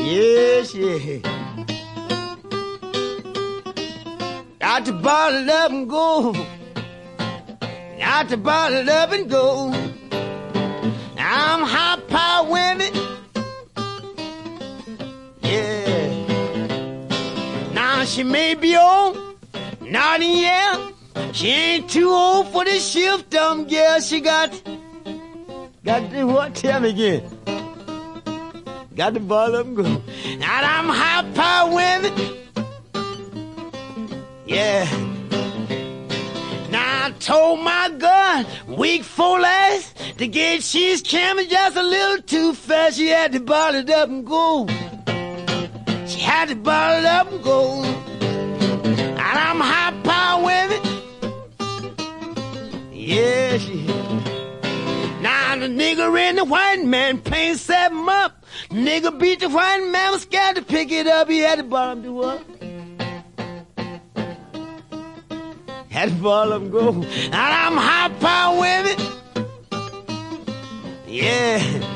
Yes, yeah. Got to bottle up and go. Got to bottle up and go. I'm high power women. Yeah. Now she may be old, not in yet. She ain't too old for this shift, girl. She got to what? Tell me again. Got to bottle up and go. Now I'm high power women. Yeah. Now I told my gun week 4 last to get she's coming just a little too fast. She had to bottle it up and go. She had to bottle it up and go. And I'm high power women. Yeah, she. Now the nigger and the white man playing 7 up. Nigga beat the white man, was scared to pick it up. He had to bottle him to what? Had to bottle him go. And I'm high power women. Yeah.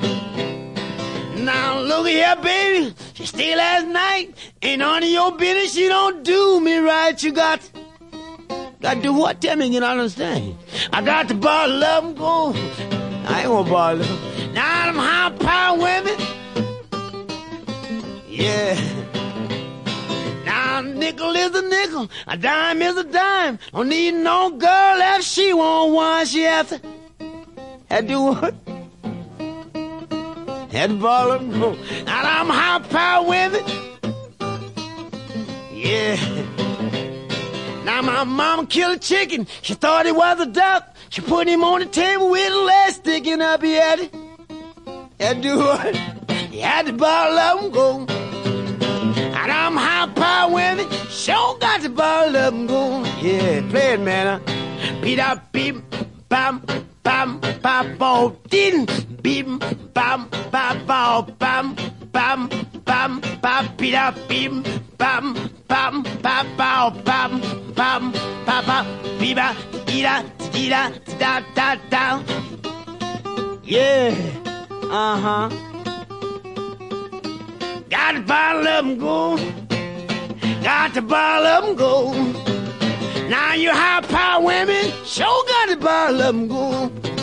Now look here, baby. She stayed last night. Ain't none of your business. She don't do me right. You got to do what? Tell me, you don't understand. I got to bottle up and go. I ain't gonna bottle them. Now I'm high power women. Yeah. Now a nickel is a nickel, a dime is a dime. Don't need no girl if she want one. She have to do what? Had to bottle them go. Now I'm high power women. Yeah. Now my mama killed a chicken. She thought it was a duck. She put him on the table with a leg sticking up. He had to do what? He had to bottle up and go. And I'm high power women. Sure got to bottle up and go. Yeah, play it, man. Beat up, beep, bam, bam, bam, bam, din, beep, bam, bam, bam, bam, bam, bam, bam, beat up, beep, bam, bam, bam, bam, bam, bam, bam, bam, beep, da, da, da, da, da. Yeah, uh-huh. Got to bottle up and go. Got to bottle up and go. Now you high power women, sure got to bottle up and go.